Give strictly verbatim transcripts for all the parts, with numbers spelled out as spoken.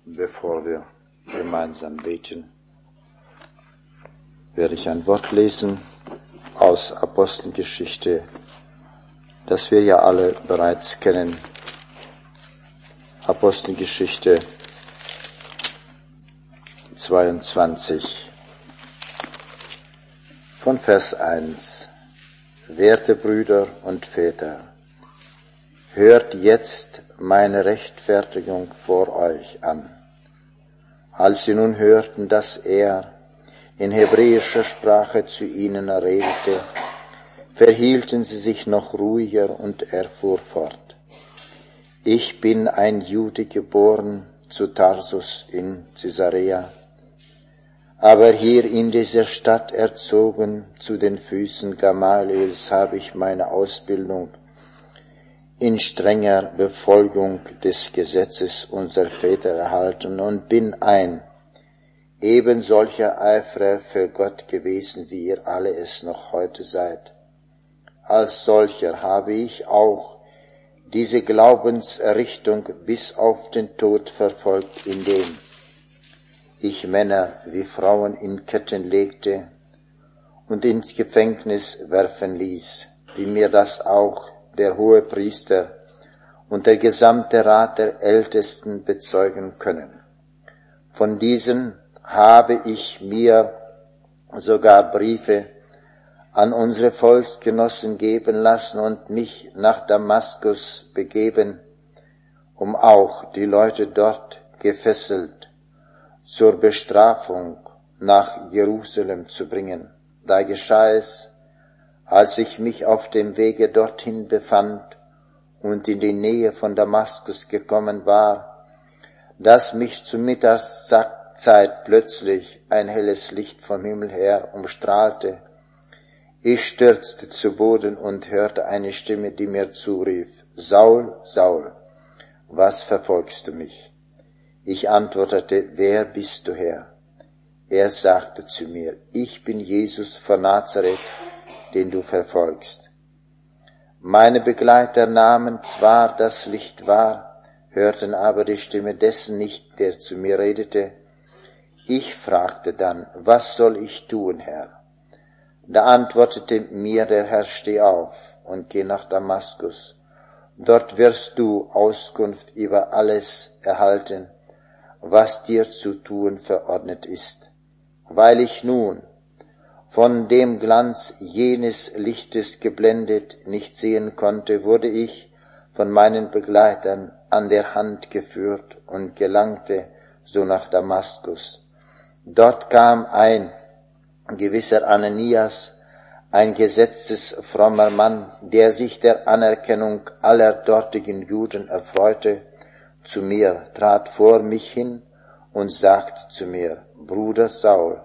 Bevor wir gemeinsam beten, werde ich ein Wort lesen aus Apostelgeschichte, das wir ja alle bereits kennen. Apostelgeschichte zweiundzwanzig, von Vers eins. Werte Brüder und Väter, hört jetzt meine Rechtfertigung vor euch an. Als sie nun hörten, dass er in hebräischer Sprache zu ihnen redete, verhielten sie sich noch ruhiger und er fuhr fort. Ich bin ein Jude geboren zu Tarsus in Caesarea, aber hier in dieser Stadt erzogen, zu den Füßen Gamaliels habe ich meine Ausbildung in strenger Befolgung des Gesetzes unserer Väter erhalten und bin ein eben solcher Eiferer für Gott gewesen, wie ihr alle es noch heute seid. Als solcher habe ich auch diese Glaubensrichtung bis auf den Tod verfolgt, indem ich Männer wie Frauen in Ketten legte und ins Gefängnis werfen ließ, wie mir das auch der Hohepriester und der gesamte Rat der Ältesten bezeugen können. Von diesen habe ich mir sogar Briefe an unsere Volksgenossen geben lassen und mich nach Damaskus begeben, um auch die Leute dort gefesselt zur Bestrafung nach Jerusalem zu bringen. Da geschah es, als ich mich auf dem Wege dorthin befand und in die Nähe von Damaskus gekommen war, dass mich zur Mittagszeit plötzlich ein helles Licht vom Himmel her umstrahlte. Ich stürzte zu Boden und hörte eine Stimme, die mir zurief, Saul, Saul, was verfolgst du mich? Ich antwortete, wer bist du, Herr? Er sagte zu mir, ich bin Jesus von Nazareth, den du verfolgst. Meine Begleiter nahmen zwar das Licht wahr, hörten aber die Stimme dessen nicht, der zu mir redete. Ich fragte dann, was soll ich tun, Herr? Da antwortete mir der Herr, steh auf und geh nach Damaskus. Dort wirst du Auskunft über alles erhalten, was dir zu tun verordnet ist. Weil ich nun von dem Glanz jenes Lichtes geblendet nicht sehen konnte, wurde ich von meinen Begleitern an der Hand geführt und gelangte so nach Damaskus. Dort kam ein gewisser Ananias, ein gesetzesfrommer Mann, der sich der Anerkennung aller dortigen Juden erfreute, zu mir, trat vor mich hin und sagte zu mir, Bruder Saul,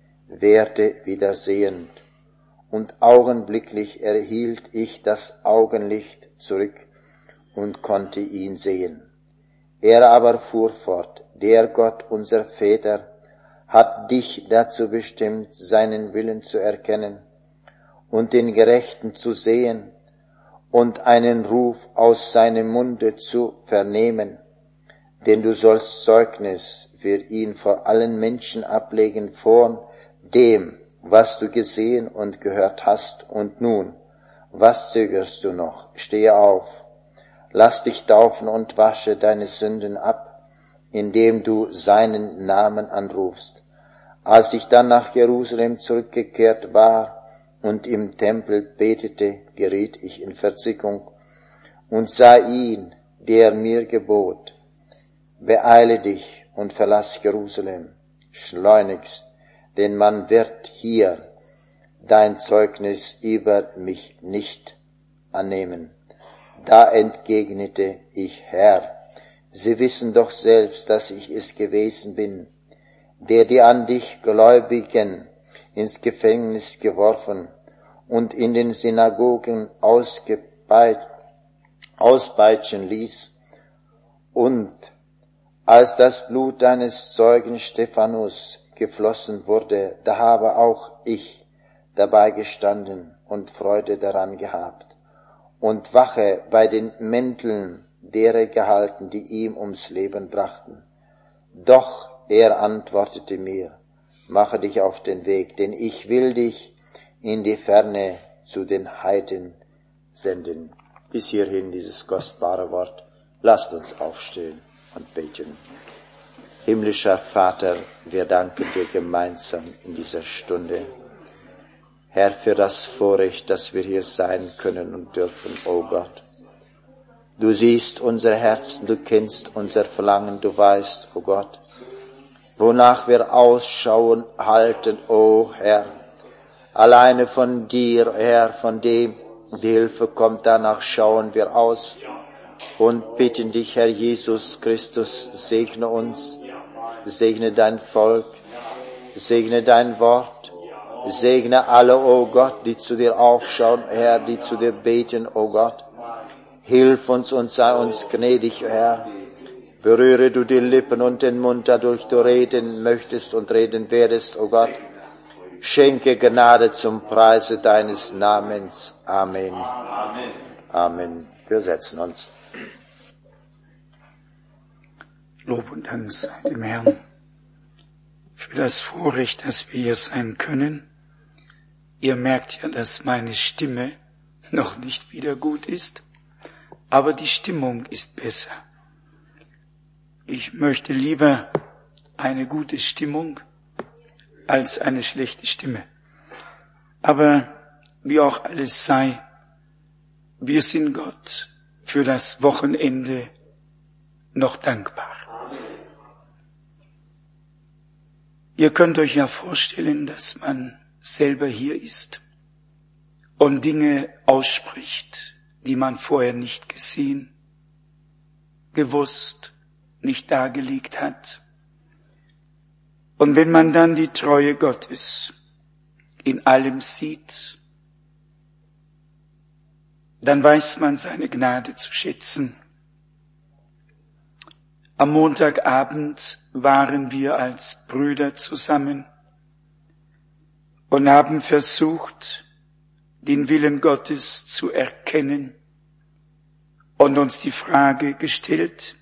werde wieder sehend, und augenblicklich erhielt ich das Augenlicht zurück und konnte ihn sehen. Er aber fuhr fort, der Gott unser Väter hat dich dazu bestimmt, seinen Willen zu erkennen und den Gerechten zu sehen und einen Ruf aus seinem Munde zu vernehmen, denn du sollst Zeugnis für ihn vor allen Menschen ablegen von dem, was du gesehen und gehört hast. Und nun, was zögerst du noch? Stehe auf, lass dich taufen und wasche deine Sünden ab, indem du seinen Namen anrufst. Als ich dann nach Jerusalem zurückgekehrt war und im Tempel betete, geriet ich in Verzückung und sah ihn, der mir gebot, beeile dich und verlass Jerusalem schleunigst, denn man wird hier dein Zeugnis über mich nicht annehmen. Da entgegnete ich, Herr, sie wissen doch selbst, dass ich es gewesen bin, der die an dich Gläubigen ins Gefängnis geworfen und in den Synagogen ausgebeit, auspeitschen ließ. Und als das Blut deines Zeugen Stephanus geflossen wurde, da habe auch ich dabei gestanden und Freude daran gehabt und Wache bei den Mänteln derer gehalten, die ihm ums Leben brachten. Doch er antwortete mir, mache dich auf den Weg, denn ich will dich in die Ferne zu den Heiden senden. Bis hierhin dieses kostbare Wort. Lasst uns aufstehen und beten. Himmlischer Vater, wir danken dir gemeinsam in dieser Stunde. Herr, für das Vorrecht, dass wir hier sein können und dürfen, o Gott. Du siehst unsere Herzen, du kennst unser Verlangen, du weißt, o Gott, wonach wir Ausschau halten, o Herr. Alleine von dir, Herr, von dem die Hilfe kommt, danach schauen wir aus und bitten dich, Herr Jesus Christus, segne uns, segne dein Volk, segne dein Wort, segne alle, o Gott, die zu dir aufschauen, Herr, die zu dir beten, o Gott. Hilf uns und sei uns gnädig, Herr. Berühre du die Lippen und den Mund, dadurch du reden möchtest und reden werdest, o Gott. Schenke Gnade zum Preise deines Namens. Amen. Amen. Amen. Wir setzen uns. Lob und Dank sei dem Herrn für das Vorrecht, dass wir hier sein können. Ihr merkt ja, dass meine Stimme noch nicht wieder gut ist, aber die Stimmung ist besser. Ich möchte lieber eine gute Stimmung als eine schlechte Stimme. Aber wie auch alles sei, wir sind Gott für das Wochenende noch dankbar. Ihr könnt euch ja vorstellen, dass man selber hier ist und Dinge ausspricht, die man vorher nicht gesehen, gewusst, nicht dargelegt hat. Und wenn man dann die Treue Gottes in allem sieht, dann weiß man seine Gnade zu schätzen. Am Montagabend waren wir als Brüder zusammen und haben versucht, den Willen Gottes zu erkennen und uns die Frage gestellt,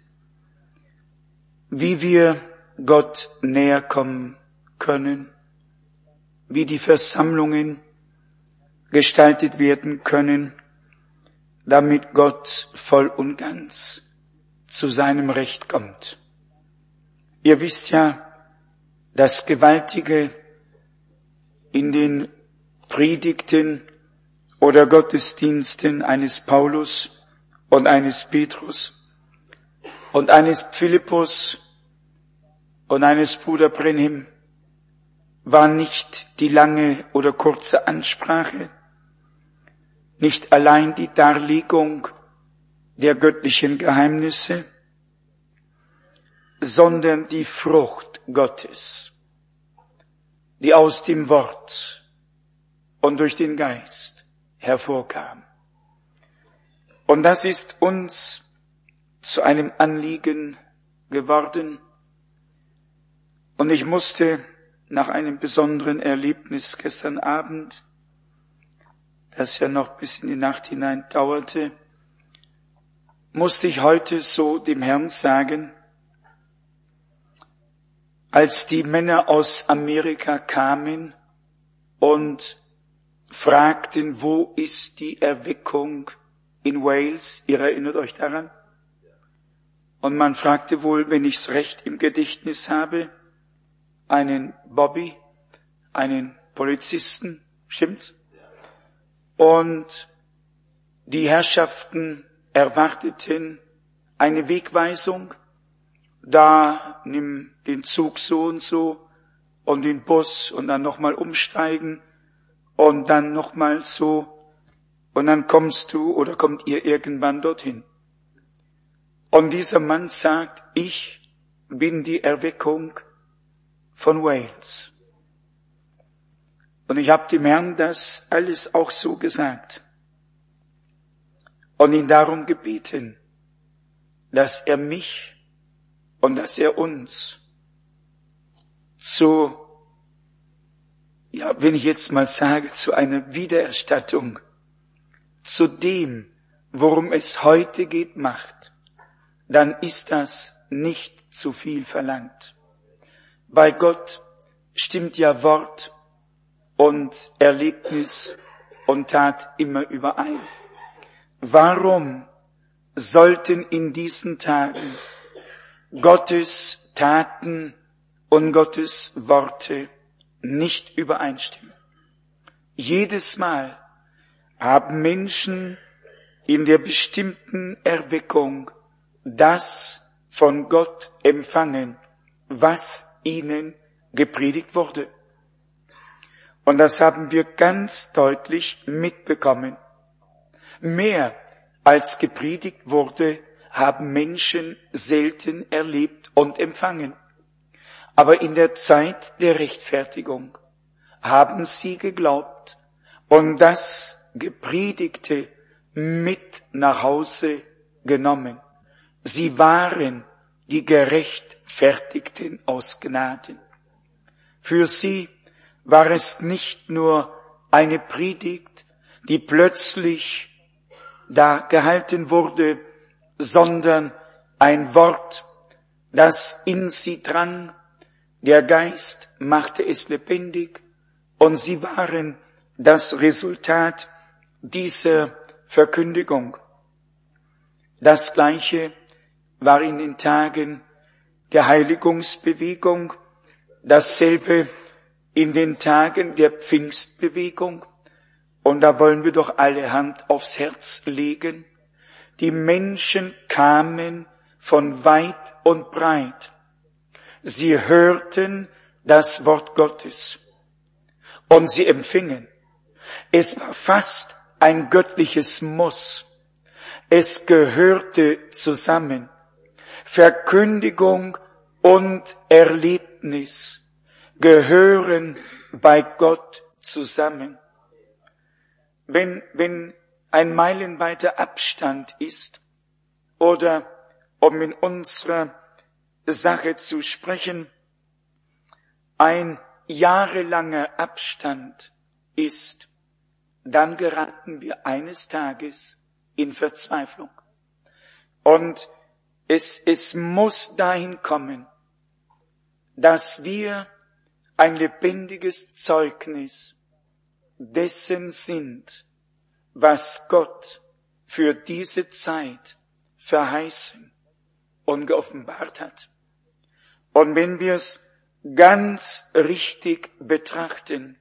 wie wir Gott näher kommen können, wie die Versammlungen gestaltet werden können, damit Gott voll und ganz zu seinem Recht kommt. Ihr wisst ja, das Gewaltige in den Predigten oder Gottesdiensten eines Paulus und eines Petrus und eines Philippus und eines Bruder Brenhem war nicht die lange oder kurze Ansprache, nicht allein die Darlegung der göttlichen Geheimnisse, sondern die Frucht Gottes, die aus dem Wort und durch den Geist hervorkam. Und das ist uns zu einem Anliegen geworden. Und ich musste nach einem besonderen Erlebnis gestern Abend, das ja noch bis in die Nacht hinein dauerte, musste ich heute so dem Herrn sagen, als die Männer aus Amerika kamen und fragten, wo ist die Erweckung in Wales? Ihr erinnert euch daran? Und man fragte wohl, wenn ich's recht im Gedächtnis habe, einen Bobby, einen Polizisten, stimmt's? Und die Herrschaften erwarteten eine Wegweisung, da nimm den Zug so und so und den Bus und dann nochmal umsteigen und dann nochmal so und dann kommst du oder kommt ihr irgendwann dorthin. Und dieser Mann sagt, ich bin die Erweckung von Wales. Und ich habe dem Herrn das alles auch so gesagt und ihn darum gebeten, dass er mich und dass er uns zu, ja, wenn ich jetzt mal sage, zu einer Wiedererstattung, zu dem, worum es heute geht, macht, dann ist das nicht zu viel verlangt. Bei Gott stimmt ja Wort und Erlebnis und Tat immer überein. Warum sollten in diesen Tagen Gottes Taten und Gottes Worte nicht übereinstimmen? Jedes Mal haben Menschen in der bestimmten Erweckung das von Gott empfangen, was ihnen gepredigt wurde. Und das haben wir ganz deutlich mitbekommen. Mehr als gepredigt wurde, haben Menschen selten erlebt und empfangen. Aber in der Zeit der Rechtfertigung haben sie geglaubt und das Gepredigte mit nach Hause genommen. Sie waren die Gerechtfertigten aus Gnaden. Für sie war es nicht nur eine Predigt, die plötzlich da gehalten wurde, sondern ein Wort, das in sie drang. Der Geist machte es lebendig und sie waren das Resultat dieser Verkündigung. Das Gleiche war in den Tagen der Heiligungsbewegung, dasselbe in den Tagen der Pfingstbewegung. Und da wollen wir doch alle Hand aufs Herz legen. Die Menschen kamen von weit und breit. Sie hörten das Wort Gottes und sie empfingen. Es war fast ein göttliches Muss. Es gehörte zusammen. Verkündigung und Erlebnis gehören bei Gott zusammen. Wenn, wenn ein meilenweiter Abstand ist, oder um in unserer Sache zu sprechen, ein jahrelanger Abstand ist, dann geraten wir eines Tages in Verzweiflung. Und es, es muss dahin kommen, dass wir ein lebendiges Zeugnis dessen sind, was Gott für diese Zeit verheißen und geoffenbart hat. Und wenn wir es ganz richtig betrachten,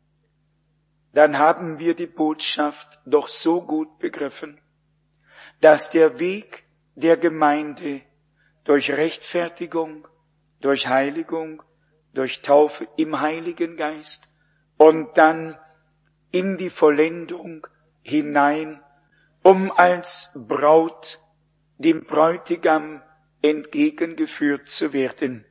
dann haben wir die Botschaft doch so gut begriffen, dass der Weg der Gemeinde durch Rechtfertigung, durch Heiligung, durch Taufe im Heiligen Geist und dann in die Vollendung hinein, um als Braut dem Bräutigam entgegengeführt zu werden.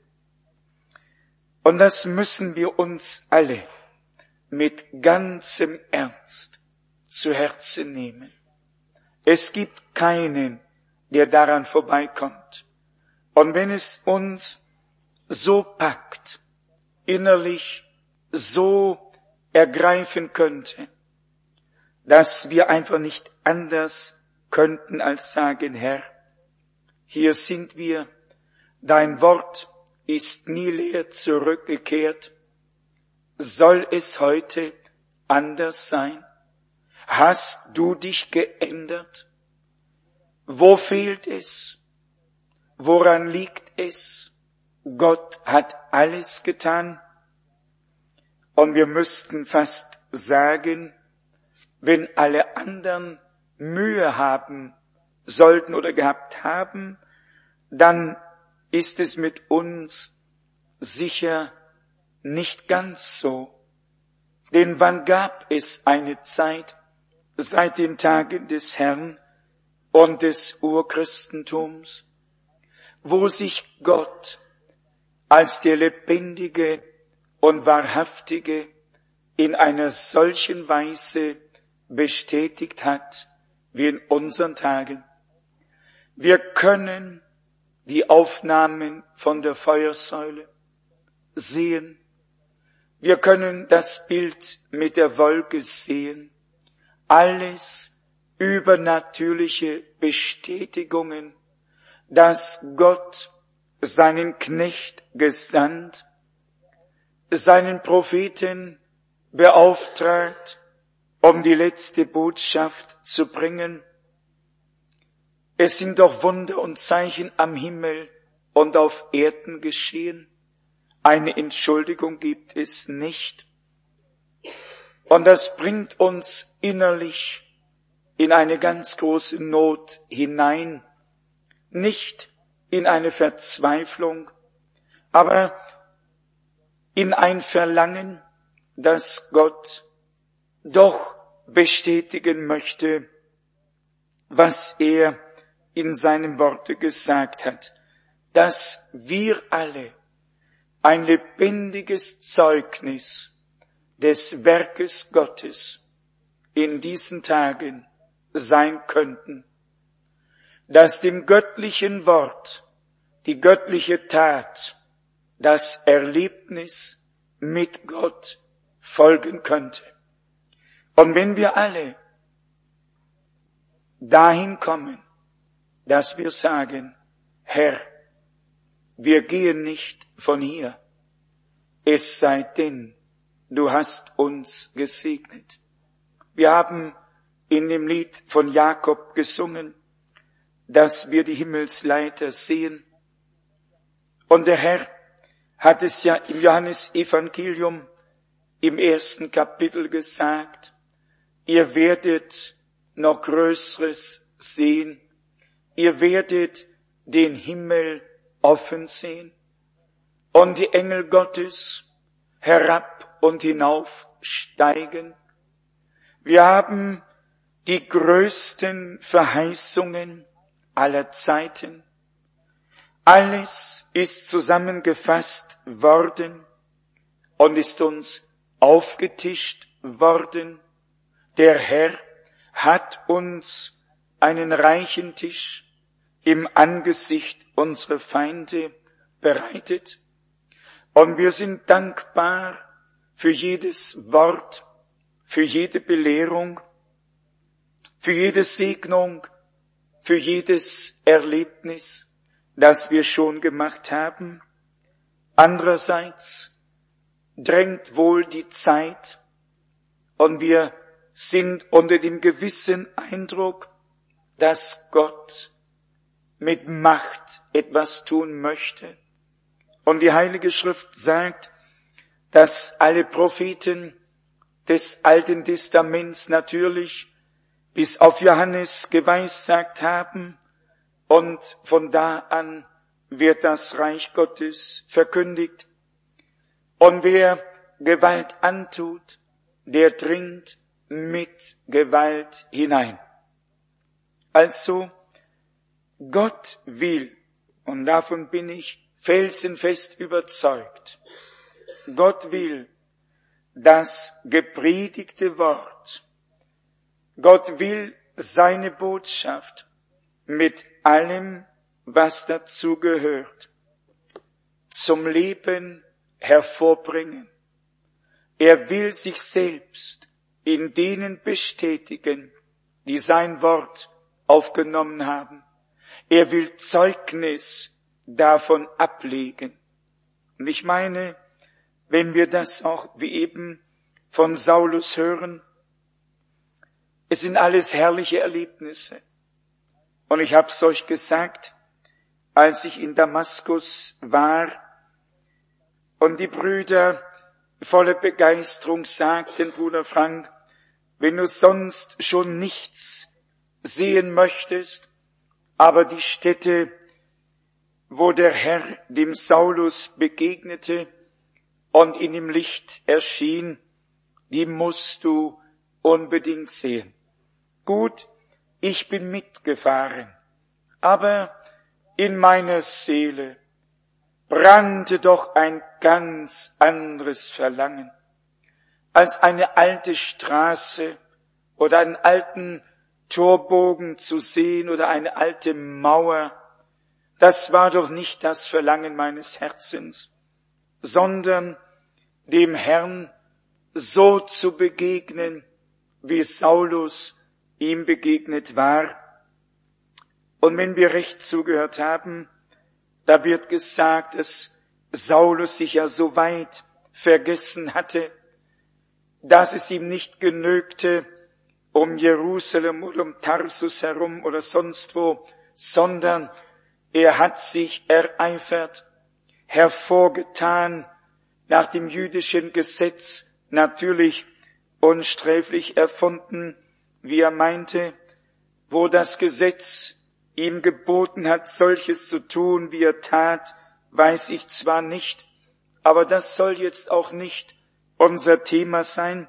Und das müssen wir uns alle mit ganzem Ernst zu Herzen nehmen. Es gibt keinen, der daran vorbeikommt. Und wenn es uns so packt, innerlich so ergreifen könnte, dass wir einfach nicht anders könnten als sagen, Herr, hier sind wir, dein Wort ist nie leer zurückgekehrt. Soll es heute anders sein? Hast du dich geändert? Wo fehlt es? Woran liegt es? Gott hat alles getan. Und wir müssten fast sagen, wenn alle anderen Mühe haben sollten oder gehabt haben, dann ist es mit uns sicher nicht ganz so. Denn wann gab es eine Zeit seit den Tagen des Herrn und des Urchristentums, wo sich Gott als der Lebendige und Wahrhaftige in einer solchen Weise bestätigt hat wie in unseren Tagen? Wir können die Aufnahmen von der Feuersäule sehen. Wir können das Bild mit der Wolke sehen. Alles übernatürliche Bestätigungen, dass Gott seinen Knecht gesandt, seinen Propheten beauftragt, um die letzte Botschaft zu bringen. Es sind doch Wunder und Zeichen am Himmel und auf Erden geschehen. Eine Entschuldigung gibt es nicht. Und das bringt uns innerlich in eine ganz große Not hinein. Nicht in eine Verzweiflung, aber in ein Verlangen, dass Gott doch bestätigen möchte, was er in seinem Worte gesagt hat, dass wir alle ein lebendiges Zeugnis des Werkes Gottes in diesen Tagen sein könnten, dass dem göttlichen Wort, die göttliche Tat, das Erlebnis mit Gott folgen könnte. Und wenn wir alle dahin kommen, dass wir sagen, Herr, wir gehen nicht von hier, es sei denn, du hast uns gesegnet. Wir haben in dem Lied von Jakob gesungen, dass wir die Himmelsleiter sehen. Und der Herr hat es ja im Johannesevangelium im ersten Kapitel gesagt, ihr werdet noch Größeres sehen, ihr werdet den Himmel offen sehen und die Engel Gottes herab und hinauf steigen. Wir haben die größten Verheißungen aller Zeiten. Alles ist zusammengefasst worden und ist uns aufgetischt worden. Der Herr hat uns einen reichen Tisch im Angesicht unserer Feinde bereitet. Und wir sind dankbar für jedes Wort, für jede Belehrung, für jede Segnung, für jedes Erlebnis, das wir schon gemacht haben. Andererseits drängt wohl die Zeit und wir sind unter dem gewissen Eindruck, dass Gott mit Macht etwas tun möchte. Und die Heilige Schrift sagt, dass alle Propheten des Alten Testaments natürlich bis auf Johannes geweissagt haben, und von da an wird das Reich Gottes verkündigt. Und wer Gewalt antut, der dringt mit Gewalt hinein. Also, Gott will, und davon bin ich felsenfest überzeugt, Gott will das gepredigte Wort, Gott will seine Botschaft mit allem, was dazu gehört, zum Leben hervorbringen. Er will sich selbst in denen bestätigen, die sein Wort aufgenommen haben. Er will Zeugnis davon ablegen. Und ich meine, wenn wir das auch wie eben von Saulus hören, es sind alles herrliche Erlebnisse. Und ich habe es euch gesagt, als ich in Damaskus war und die Brüder voller Begeisterung sagten, Bruder Frank, wenn du sonst schon nichts sehen möchtest, aber die Stätte, wo der Herr dem Saulus begegnete und in dem Licht erschien, die musst du unbedingt sehen. Gut, ich bin mitgefahren, aber in meiner Seele brannte doch ein ganz anderes Verlangen, als eine alte Straße oder einen alten Torbogen zu sehen oder eine alte Mauer. Das war doch nicht das Verlangen meines Herzens, sondern dem Herrn so zu begegnen, wie Saulus ihm begegnet war. Und wenn wir recht zugehört haben, Da wird gesagt, dass Saulus sich ja so weit vergessen hatte, dass es ihm nicht genügte, um Jerusalem oder um Tarsus herum oder sonst wo, sondern er hat sich ereifert, hervorgetan, nach dem jüdischen Gesetz natürlich unsträflich erfunden, wie er meinte, wo das Gesetz ihm geboten hat, solches zu tun, wie er tat, weiß ich zwar nicht, aber das soll jetzt auch nicht unser Thema sein.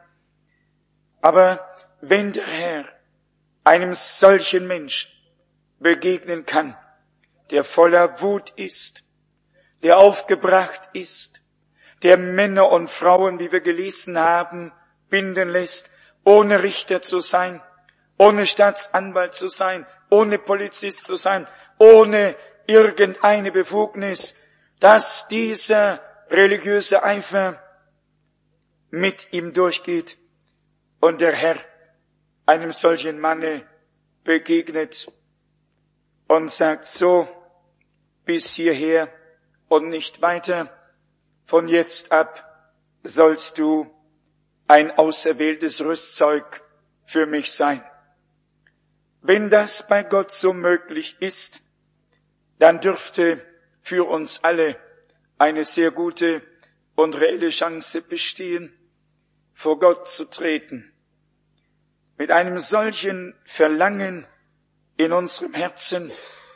Aber wenn der Herr einem solchen Menschen begegnen kann, der voller Wut ist, der aufgebracht ist, der Männer und Frauen, wie wir gelesen haben, binden lässt, ohne Richter zu sein, ohne Staatsanwalt zu sein, ohne Polizist zu sein, ohne irgendeine Befugnis, dass dieser religiöse Eifer mit ihm durchgeht und der Herr einem solchen Manne begegnet und sagt, so, bis hierher und nicht weiter, von jetzt ab sollst du ein auserwähltes Rüstzeug für mich sein. Wenn das bei Gott so möglich ist, dann dürfte für uns alle eine sehr gute und reelle Chance bestehen, vor Gott zu treten. Mit einem solchen Verlangen in unserem Herzen,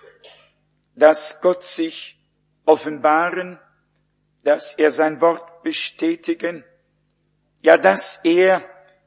dass Gott sich offenbaren, dass er sein Wort bestätigen, ja, dass er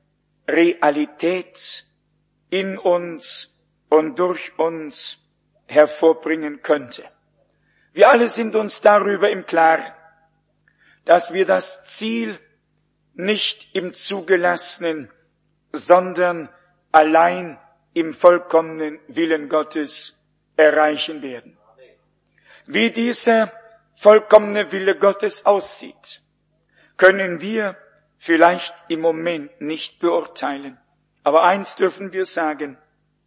Realität in uns und durch uns hervorbringen könnte. Wir alle sind uns darüber im Klaren, dass wir das Ziel nicht im Zugelassenen, sondern allein im vollkommenen Willen Gottes erreichen werden. Wie dieser vollkommene Wille Gottes aussieht, können wir vielleicht im Moment nicht beurteilen. Aber eins dürfen wir sagen,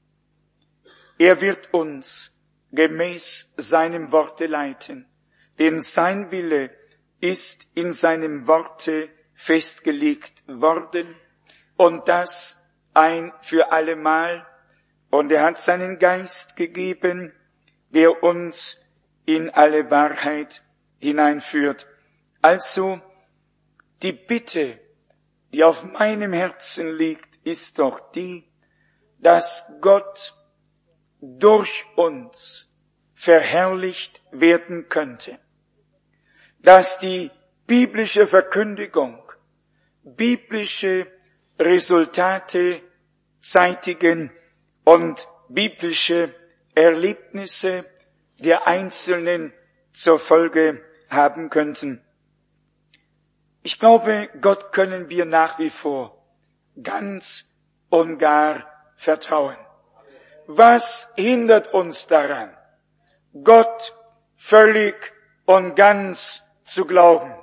er wird uns gemäß seinem Worte leiten, denn sein Wille ist in seinem Worte festgelegt worden und das ein für allemal. Und er hat seinen Geist gegeben, der uns in alle Wahrheit hineinführt. Also, die Bitte, die auf meinem Herzen liegt, ist doch die, dass Gott durch uns verherrlicht werden könnte. Dass die biblische Verkündigung, biblische Resultate zeitigen und biblische Erlebnisse der Einzelnen zur Folge haben könnten. Ich glaube, Gott können wir nach wie vor ganz und gar vertrauen. Was hindert uns daran, Gott völlig und ganz zu glauben?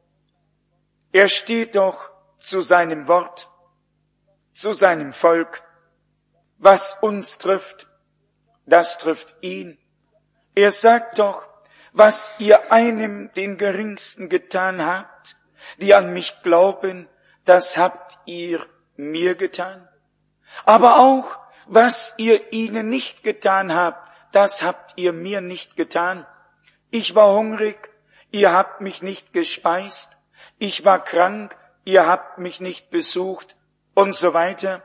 Er steht doch zu seinem Wort, zu seinem Volk. Was uns trifft, das trifft ihn. Er sagt doch, was ihr einem den Geringsten getan habt, die an mich glauben, das habt ihr mir getan. Aber auch, was ihr ihnen nicht getan habt, das habt ihr mir nicht getan. Ich war hungrig, ihr habt mich nicht gespeist. Ich war krank, ihr habt mich nicht besucht und so weiter.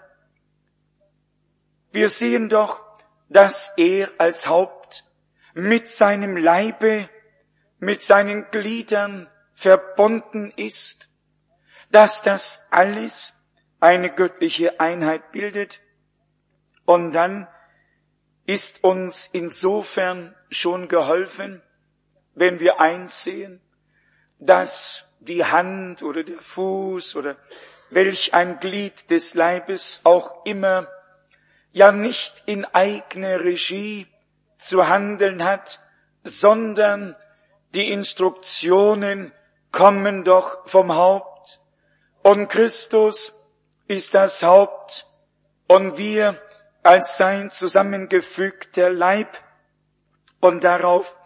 Wir sehen doch, dass er als Haupt mit seinem Leibe, mit seinen Gliedern verbunden ist, dass das alles eine göttliche Einheit bildet. Und dann ist uns insofern schon geholfen, wenn wir einsehen, dass die Hand oder der Fuß oder welch ein Glied des Leibes auch immer ja nicht in eigener Regie zu handeln hat, sondern die Instruktionen kommen doch vom Haupt. Und Christus ist das Haupt und wir als sein zusammengefügter Leib. Und darauf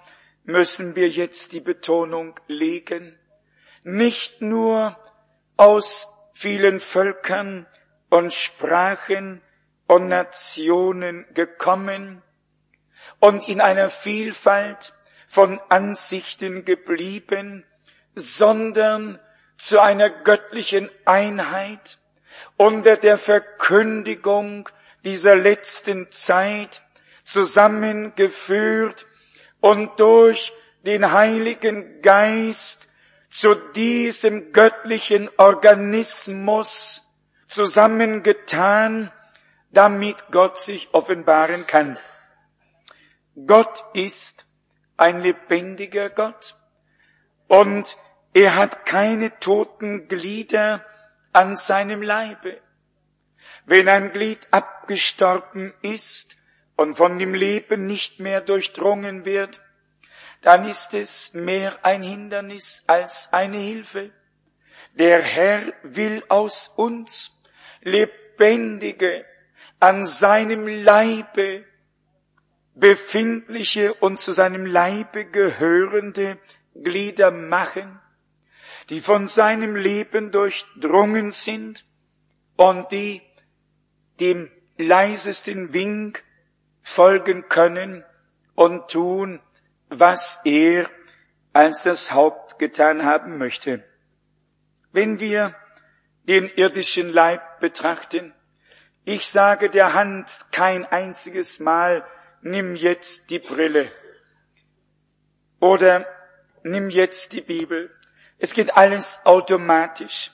müssen wir jetzt die Betonung legen. Nicht nur aus vielen Völkern und Sprachen und Nationen gekommen und in einer Vielfalt von Ansichten geblieben, sondern zu einer göttlichen Einheit unter der Verkündigung dieser letzten Zeit zusammengeführt und durch den Heiligen Geist zu diesem göttlichen Organismus zusammengetan, damit Gott sich offenbaren kann. Gott ist ein lebendiger Gott und er hat keine toten Glieder an seinem Leibe. Wenn ein Glied abgestorben ist und von dem Leben nicht mehr durchdrungen wird, dann ist es mehr ein Hindernis als eine Hilfe. Der Herr will aus uns lebendige, an seinem Leibe befindliche und zu seinem Leibe gehörende Glieder machen, die von seinem Leben durchdrungen sind und die dem leisesten Wink folgen können und tun, was er als das Haupt getan haben möchte. Wenn wir den irdischen Leib betrachten, ich sage der Hand kein einziges Mal, nimm jetzt die Brille oder nimm jetzt die Bibel. Es geht alles automatisch,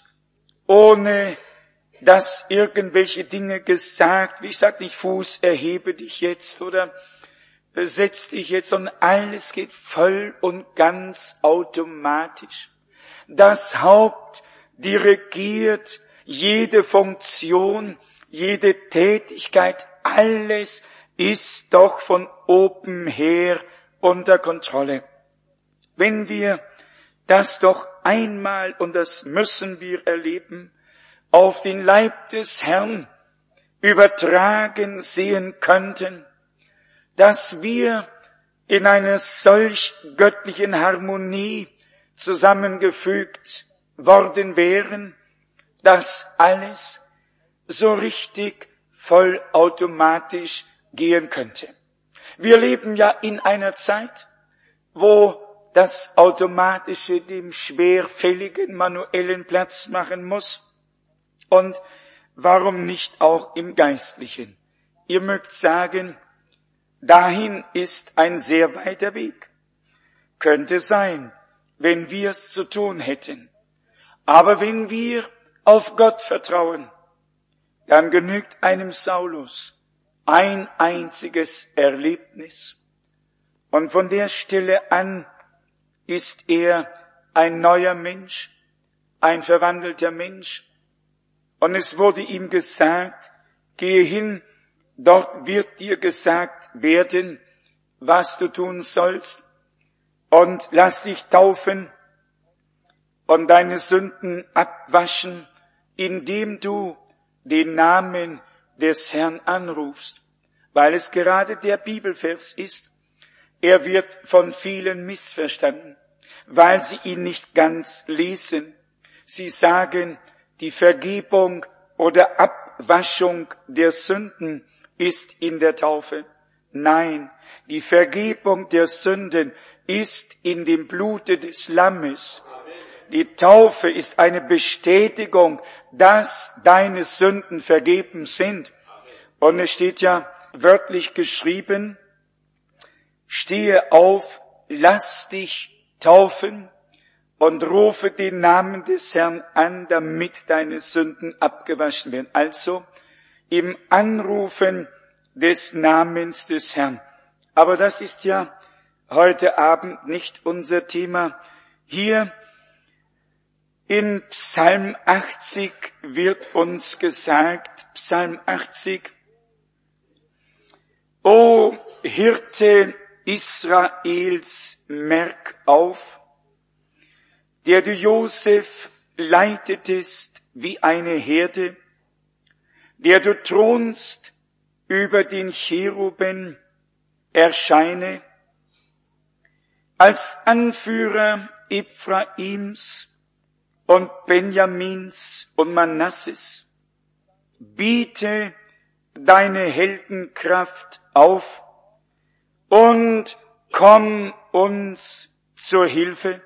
ohne dass irgendwelche Dinge gesagt, wie ich sage nicht Fuß, erhebe dich jetzt oder setz dich jetzt, sondern alles geht voll und ganz automatisch. Das Haupt dirigiert jede Funktion, jede Tätigkeit, alles ist doch von oben her unter Kontrolle. Wenn wir das doch einmal, und das müssen wir erleben, auf den Leib des Herrn übertragen sehen könnten, dass wir in einer solch göttlichen Harmonie zusammengefügt worden wären, dass alles so richtig vollautomatisch gehen könnte. Wir leben ja in einer Zeit, wo das Automatische dem schwerfälligen Manuellen Platz machen muss. Und warum nicht auch im Geistlichen? Ihr mögt sagen, dahin ist ein sehr weiter Weg. Könnte sein, wenn wir es zu tun hätten. Aber wenn wir auf Gott vertrauen, dann genügt einem Saulus ein einziges Erlebnis. Und von der Stelle an ist er ein neuer Mensch, ein verwandelter Mensch. Und es wurde ihm gesagt, gehe hin, dort wird dir gesagt werden, was du tun sollst, und lass dich taufen und deine Sünden abwaschen, indem du den Namen des Herrn anrufst, weil es gerade der Bibelvers ist. Er wird von vielen missverstanden, weil sie ihn nicht ganz lesen. Sie sagen, die Vergebung oder Abwaschung der Sünden ist in der Taufe. Nein, die Vergebung der Sünden ist in dem Blute des Lammes. Die Taufe ist eine Bestätigung, dass deine Sünden vergeben sind. Und es steht ja wörtlich geschrieben, stehe auf, lass dich taufen und rufe den Namen des Herrn an, damit deine Sünden abgewaschen werden. Also im Anrufen des Namens des Herrn. Aber das ist ja heute Abend nicht unser Thema. Hier in Psalm achtzig wird uns gesagt, Psalm achtzig, O Hirte Israels, merk auf, der du Josef leitetest wie eine Herde, der du thronst über den Cheruben, erscheine, als Anführer Ephraims und Benjamins und Manasses, biete deine Heldenkraft auf und komm uns zur Hilfe.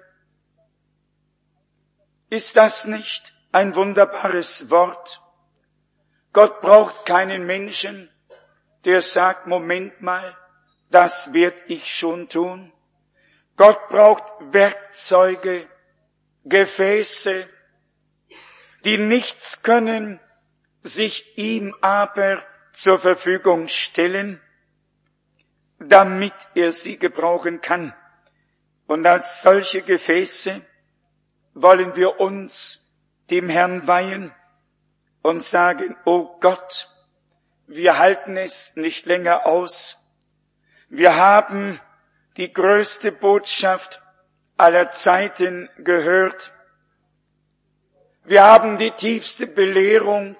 Ist das nicht ein wunderbares Wort? Gott braucht keinen Menschen, der sagt, Moment mal, das werd ich schon tun. Gott braucht Werkzeuge, Gefäße, die nichts können, sich ihm aber zur Verfügung stellen, damit er sie gebrauchen kann. Und als solche Gefäße wollen wir uns dem Herrn weihen und sagen, oh Gott, wir halten es nicht länger aus. Wir haben die größte Botschaft aller Zeiten gehört. Wir haben die tiefste Belehrung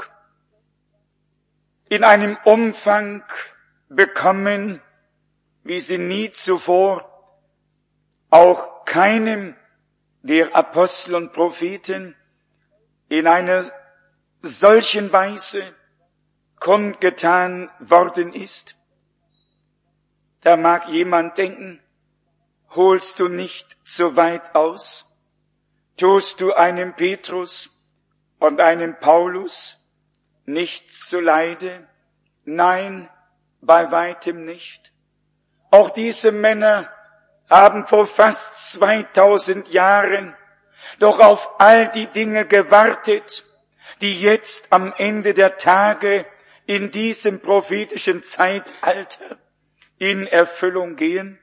in einem Umfang bekommen, wie sie nie zuvor auch keinem der Apostel und Propheten in einer solchen Weise kundgetan worden ist. Da mag jemand denken, holst du nicht so weit aus? Tust du einem Petrus und einem Paulus nichts zuleide? Nein, bei weitem nicht. Auch diese Männer haben vor fast zweitausend Jahren doch auf all die Dinge gewartet, die jetzt am Ende der Tage in diesem prophetischen Zeitalter in Erfüllung gehen.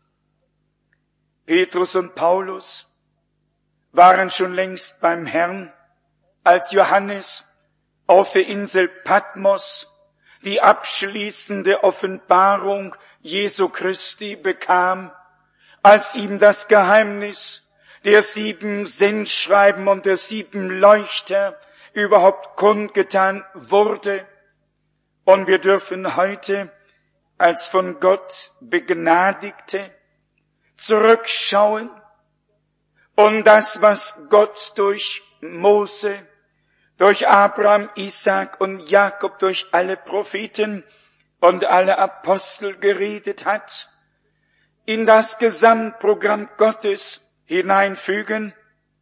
Petrus und Paulus waren schon längst beim Herrn, als Johannes auf der Insel Patmos die abschließende Offenbarung Jesu Christi bekam, als ihm das Geheimnis der sieben Sendschreiben und der sieben Leuchter überhaupt kundgetan wurde. Und wir dürfen heute als von Gott Begnadigte zurückschauen und das, was Gott durch Mose, durch Abraham, Isaak und Jakob, durch alle Propheten und alle Apostel geredet hat, in das Gesamtprogramm Gottes hineinfügen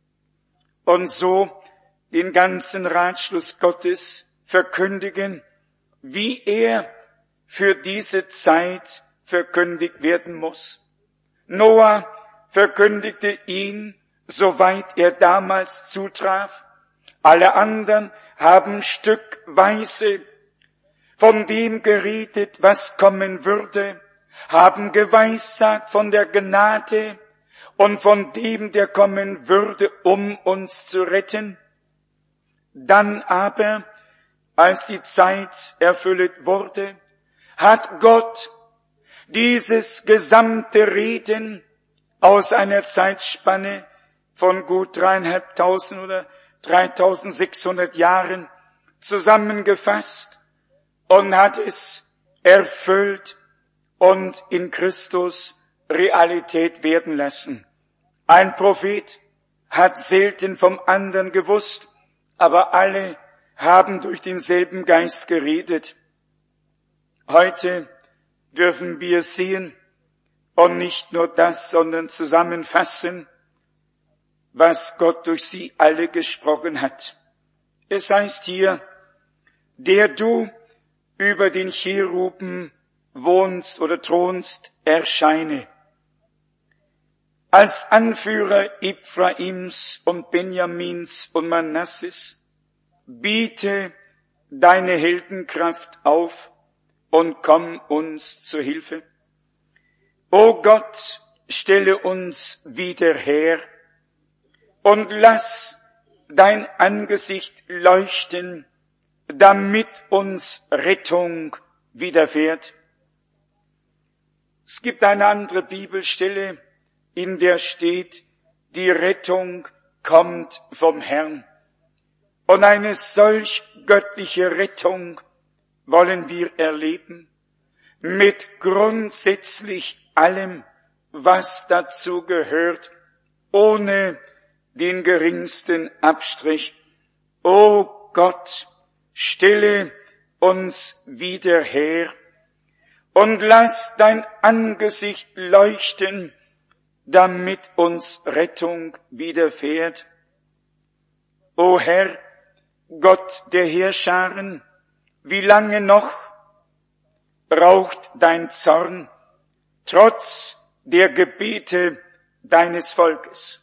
und so den ganzen Ratschluss Gottes verkündigen, wie er für diese Zeit verkündigt werden muss. Noah verkündigte ihn, soweit er damals zutraf. Alle anderen haben stückweise von dem geredet, was kommen würde, haben geweissagt von der Gnade und von dem, der kommen würde, um uns zu retten. Dann aber, als die Zeit erfüllt wurde, hat Gott dieses gesamte Reden aus einer Zeitspanne von gut dreieinhalbtausend oder dreitausendsechshundert Jahren zusammengefasst und hat es erfüllt und in Christus Realität werden lassen. Ein Prophet hat selten vom anderen gewusst, aber alle haben durch denselben Geist geredet. Heute dürfen wir sehen und nicht nur das, sondern zusammenfassen, was Gott durch sie alle gesprochen hat. Es heißt hier, der du über den Cheruben wohnst oder thronst, erscheine. Als Anführer Ephraims und Benjamins und Manasses, biete deine Heldenkraft auf und komm uns zur Hilfe. O Gott, stelle uns wieder her und lass dein Angesicht leuchten, damit uns Rettung widerfährt. Es gibt eine andere Bibelstelle, in der steht, die Rettung kommt vom Herrn. Und eine solch göttliche Rettung wollen wir erleben, mit grundsätzlich allem, was dazu gehört, ohne den geringsten Abstrich. O Gott, stelle uns wieder her und lass dein Angesicht leuchten, damit uns Rettung widerfährt. O Herr, Gott der Heerscharen, wie lange noch raucht dein Zorn, trotz der Gebete deines Volkes?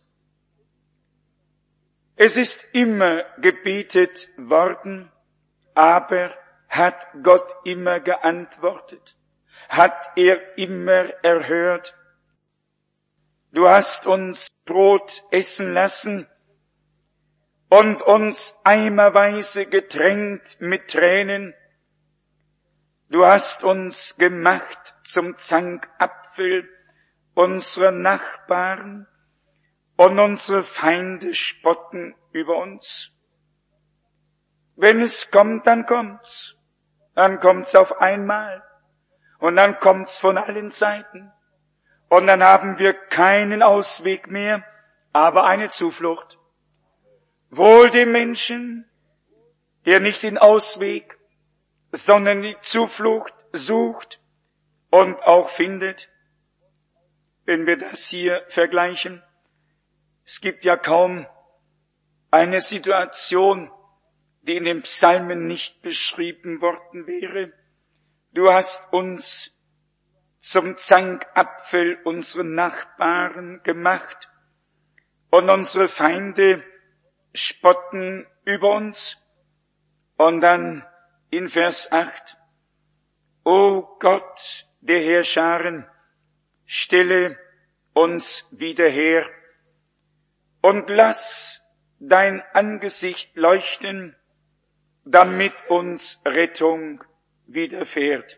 Es ist immer gebetet worden, aber hat Gott immer geantwortet? Hat er immer erhört? Du hast uns Brot essen lassen und uns eimerweise getränkt mit Tränen. Du hast uns gemacht zum Zankapfel unserer Nachbarn, und unsere Feinde spotten über uns. Wenn es kommt, dann kommt's. Dann kommt's auf einmal. Und dann kommt's von allen Seiten. Und dann haben wir keinen Ausweg mehr, aber eine Zuflucht. Wohl dem Menschen, der nicht den Ausweg, sondern die Zuflucht sucht und auch findet. Wenn wir das hier vergleichen, es gibt ja kaum eine Situation, die in den Psalmen nicht beschrieben worden wäre. Du hast uns zum Zankapfel unserer Nachbarn gemacht und unsere Feinde spotten über uns. Und dann in Vers acht, O Gott der Heerscharen, stelle uns wieder her und lass dein Angesicht leuchten, damit uns Rettung widerfährt.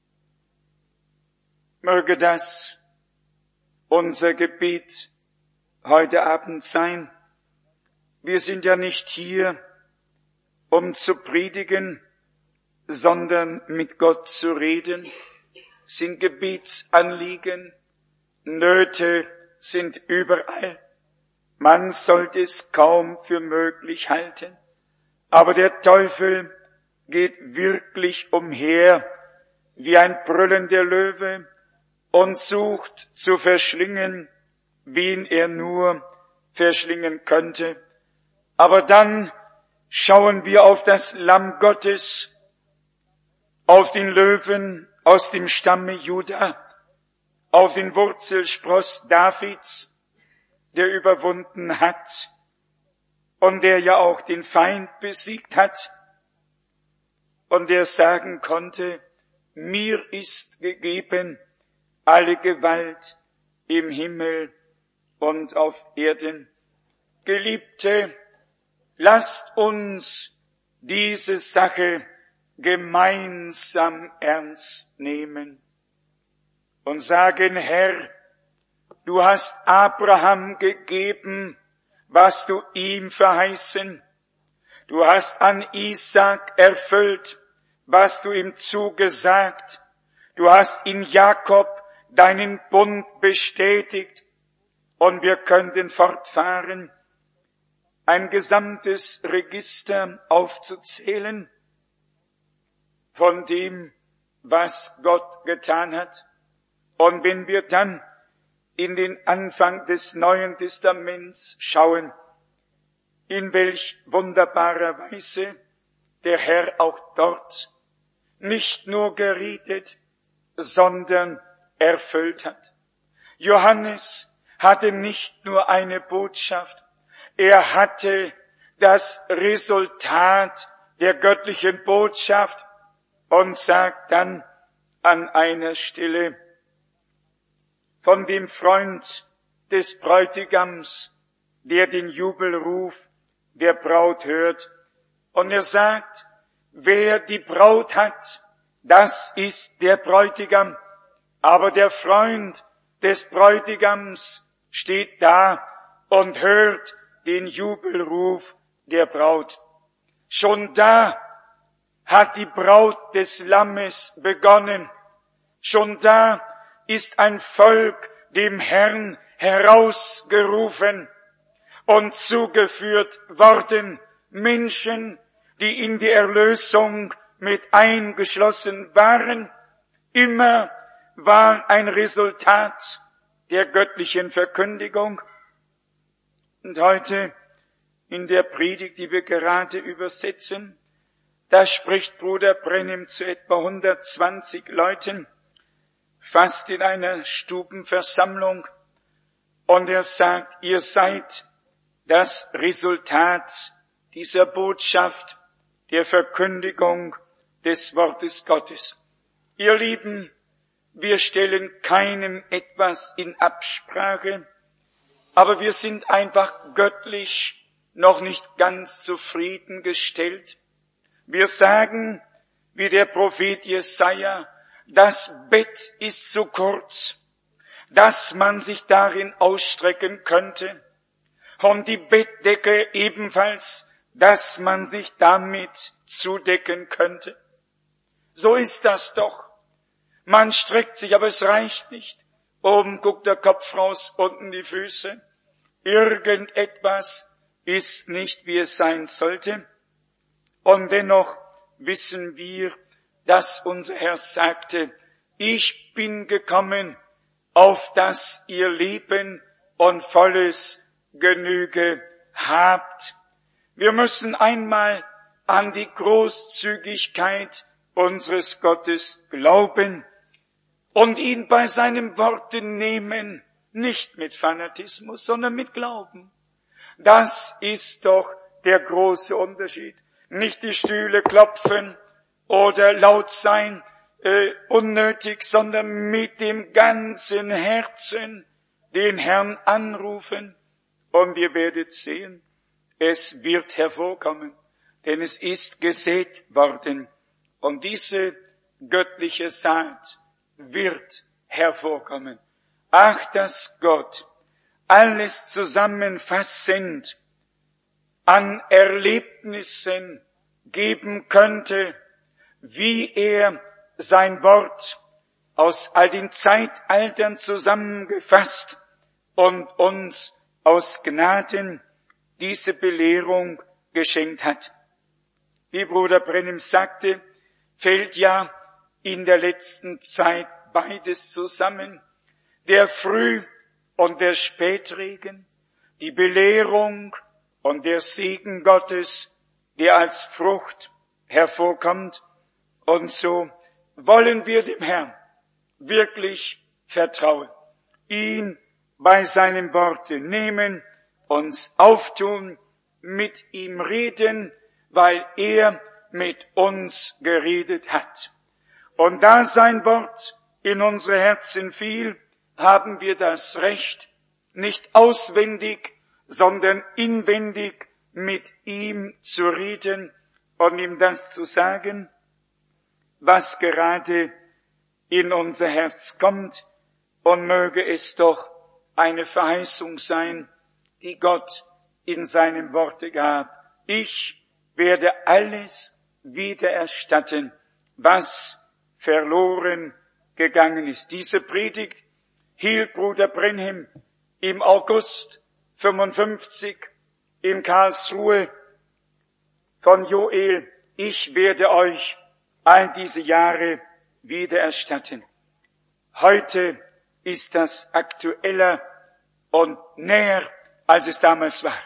Möge das unser Gebet heute Abend sein. Wir sind ja nicht hier, um zu predigen, sondern mit Gott zu reden. Sind Gebetsanliegen, Nöte sind überall. Man sollte es kaum für möglich halten. Aber der Teufel geht wirklich umher wie ein brüllender Löwe und sucht zu verschlingen, wen er nur verschlingen könnte. Aber dann schauen wir auf das Lamm Gottes, auf den Löwen aus dem Stamme Juda, auf den Wurzelspross Davids, der überwunden hat und der ja auch den Feind besiegt hat und der sagen konnte, mir ist gegeben alle Gewalt im Himmel und auf Erden. Geliebte, lasst uns diese Sache gemeinsam ernst nehmen und sagen, Herr, du hast Abraham gegeben, was du ihm verheißen. Du hast an Isaak erfüllt, was du ihm zugesagt. Du hast in Jakob deinen Bund bestätigt. Und wir könnten fortfahren, ein gesamtes Register aufzuzählen von dem, was Gott getan hat. Und wenn wir dann in den Anfang des Neuen Testaments schauen, in welch wunderbarer Weise der Herr auch dort nicht nur geredet, sondern erfüllt hat. Johannes hatte nicht nur eine Botschaft, er hatte das Resultat der göttlichen Botschaft und sagt dann an einer Stelle von dem Freund des Bräutigams, der den Jubelruf der Braut hört. Und er sagt, wer die Braut hat, das ist der Bräutigam. Aber der Freund des Bräutigams steht da und hört den Jubelruf der Braut. Schon da hat die Braut des Lammes begonnen. Schon da ist ein Volk dem Herrn herausgerufen und zugeführt worden, Menschen, die in die Erlösung mit eingeschlossen waren. Immer war ein Resultat der göttlichen Verkündigung. Und heute in der Predigt, die wir gerade übersetzen, da spricht Bruder Brennim zu etwa hundertzwanzig Leuten, fast in einer Stubenversammlung, und er sagt, ihr seid das Resultat dieser Botschaft der Verkündigung des Wortes Gottes. Ihr Lieben, wir stellen keinem etwas in Absprache, aber wir sind einfach göttlich noch nicht ganz zufriedengestellt. Wir sagen, wie der Prophet Jesaja, das Bett ist zu kurz, dass man sich darin ausstrecken könnte, und die Bettdecke ebenfalls, dass man sich damit zudecken könnte. So ist das doch. Man streckt sich, aber es reicht nicht. Oben guckt der Kopf raus, unten die Füße. Irgendetwas ist nicht, wie es sein sollte. Und dennoch wissen wir, dass unser Herr sagte, ich bin gekommen, auf dass ihr Leben und volles Genüge habt. Wir müssen einmal an die Großzügigkeit unseres Gottes glauben und ihn bei seinen Worten nehmen, nicht mit Fanatismus, sondern mit Glauben. Das ist doch der große Unterschied. Nicht die Stühle klopfen oder laut sein, äh, unnötig, sondern mit dem ganzen Herzen den Herrn anrufen. Und ihr werdet sehen, es wird hervorkommen, denn es ist gesät worden. Und diese göttliche Saat wird hervorkommen. Ach, dass Gott alles zusammenfassend an Erlebnissen geben könnte, wie er sein Wort aus all den Zeitaltern zusammengefasst und uns aus Gnaden diese Belehrung geschenkt hat. Wie Bruder Brennim sagte, fällt ja in der letzten Zeit beides zusammen. Der Früh- und der Spätregen, die Belehrung und der Segen Gottes, der als Frucht hervorkommt. Und so wollen wir dem Herrn wirklich vertrauen, ihn bei seinem Worte nehmen, uns auftun, mit ihm reden, weil er mit uns geredet hat. Und da sein Wort in unsere Herzen fiel, haben wir das Recht, nicht auswendig, sondern inwendig mit ihm zu reden und ihm das zu sagen, was gerade in unser Herz kommt, und möge es doch eine Verheißung sein, die Gott in seinem Worte gab. Ich werde alles wiedererstatten, was verloren gegangen ist. Diese Predigt hielt Bruder Brennim im August fünfundfünfzig in Karlsruhe von Joel. Ich werde euch all diese Jahre wiedererstatten. Heute ist das aktueller und näher, als es damals war.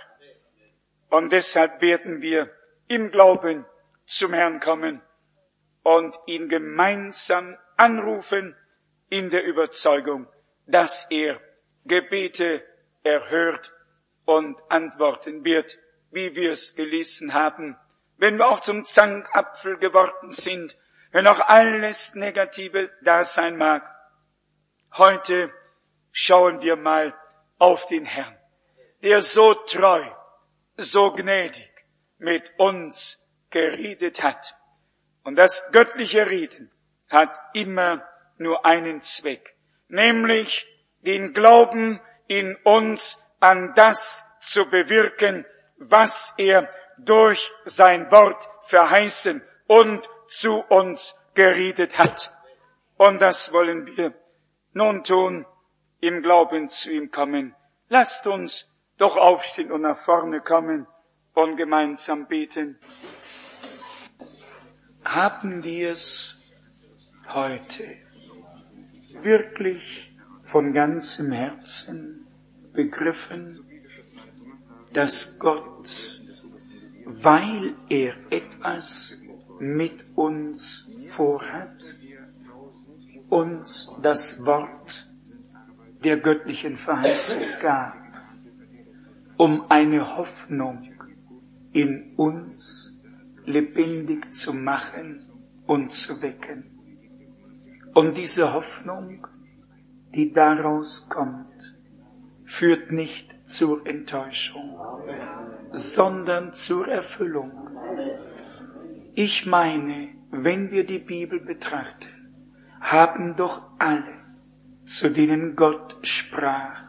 Und deshalb werden wir im Glauben zum Herrn kommen und ihn gemeinsam anrufen in der Überzeugung, dass er Gebete erhört und antworten wird, wie wir es gelesen haben. Wenn wir auch zum Zankapfel geworden sind, wenn auch alles Negative da sein mag, heute schauen wir mal auf den Herrn, der so treu, so gnädig mit uns geredet hat. Und das göttliche Reden hat immer nur einen Zweck, nämlich den Glauben in uns an das zu bewirken, was er durch sein Wort verheißen und zu uns geredet hat. Und das wollen wir nun tun im Glauben zu ihm kommen. Lasst uns doch aufstehen und nach vorne kommen und gemeinsam beten. Haben wir es heute wirklich von ganzem Herzen begriffen, dass Gott, weil er etwas mit uns vorhat, uns das Wort der göttlichen Verheißung gab, um eine Hoffnung in uns lebendig zu machen und zu wecken. Und diese Hoffnung, die daraus kommt, führt nicht zur Enttäuschung, sondern zur Erfüllung. Ich meine, wenn wir die Bibel betrachten, haben doch alle, zu denen Gott sprach,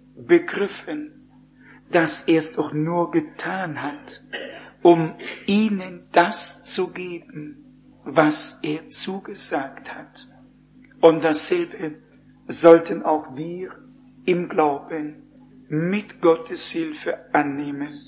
begriffen, dass er es doch nur getan hat, um ihnen das zu geben, was er zugesagt hat. Und dasselbe sollten auch wir im Glauben mit Gottes Hilfe annehmen.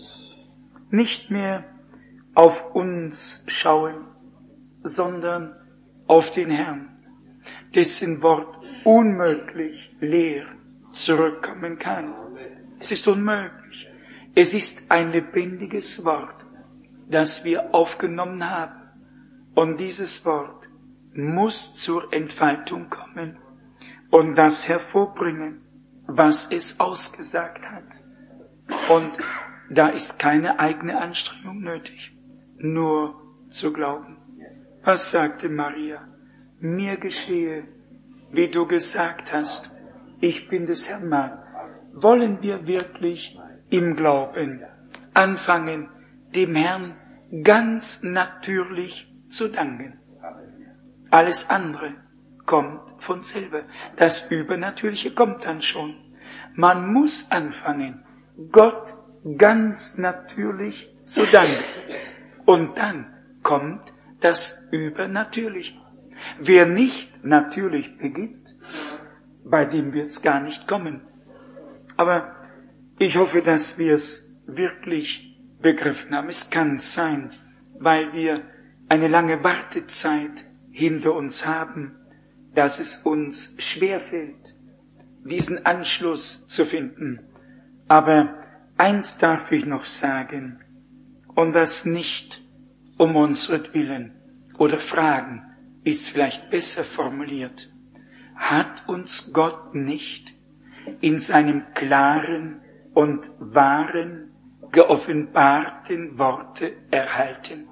Nicht mehr auf uns schauen, sondern auf den Herrn, dessen Wort unmöglich leer zurückkommen kann. Es ist unmöglich. Es ist ein lebendiges Wort, das wir aufgenommen haben. Und dieses Wort muss zur Entfaltung kommen und das hervorbringen, was es ausgesagt hat. Und da ist keine eigene Anstrengung nötig, nur zu glauben. Was sagte Maria? Mir geschehe, wie du gesagt hast, ich bin des Herrn Magd. Wollen wir wirklich im Glauben anfangen, dem Herrn ganz natürlich zu danken? Alles andere kommt von selber. Das Übernatürliche kommt dann schon. Man muss anfangen, Gott ganz natürlich zu danken. Und dann kommt das Übernatürliche. Wer nicht natürlich beginnt, bei dem wird es gar nicht kommen. Aber ich hoffe, dass wir es wirklich begriffen haben. Es kann sein, weil wir eine lange Wartezeit hinter uns haben, dass es uns schwerfällt, diesen Anschluss zu finden. Aber eins darf ich noch sagen, und das nicht um unsretwillen oder Fragen, ist vielleicht besser formuliert. Hat uns Gott nicht in seinem klaren und wahren, geoffenbarten Worte erhalten?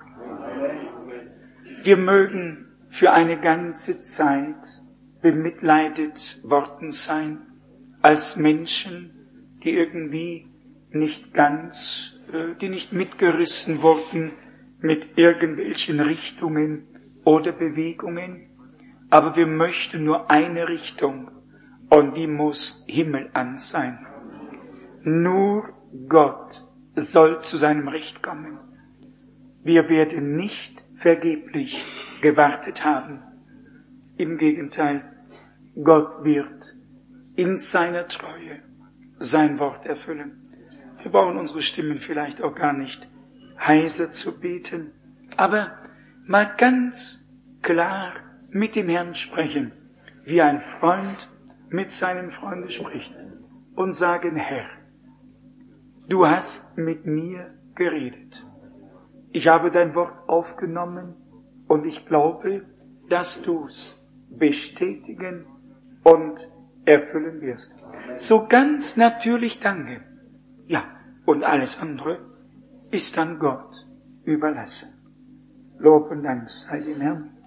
Wir mögen für eine ganze Zeit bemitleidet worden sein als Menschen, die irgendwie nicht ganz, die nicht mitgerissen wurden mit irgendwelchen Richtungen oder Bewegungen, aber wir möchten nur eine Richtung und die muss himmelan sein. Nur Gott soll zu seinem Recht kommen. Wir werden nicht vergeblich gewartet haben. Im Gegenteil, Gott wird in seiner Treue sein Wort erfüllen. Wir brauchen unsere Stimmen vielleicht auch gar nicht heiser zu beten, aber mal ganz klar mit dem Herrn sprechen, wie ein Freund mit seinem Freunde spricht und sagen, Herr, du hast mit mir geredet. Ich habe dein Wort aufgenommen und ich glaube, dass du es bestätigen und erfüllen wirst. So ganz natürlich danke. Ja, und alles andere ist dann Gott überlassen. Lob und Dank sei dem Herrn.